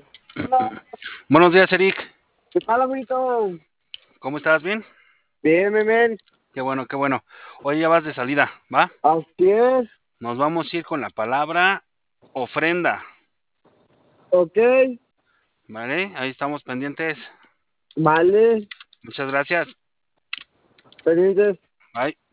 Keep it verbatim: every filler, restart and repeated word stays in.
Hola, Buenos días, Eric. ¿qué tal, amiguito? ¿Cómo estás? ¿Bien? Bien, bien, bien. Qué bueno, qué bueno. Hoy ya vas de salida, ¿va? Así es. Nos vamos a ir con la palabra ofrenda, Ok, ¿vale? Ahí estamos pendientes. vale. Muchas gracias. Pendientes. Bye.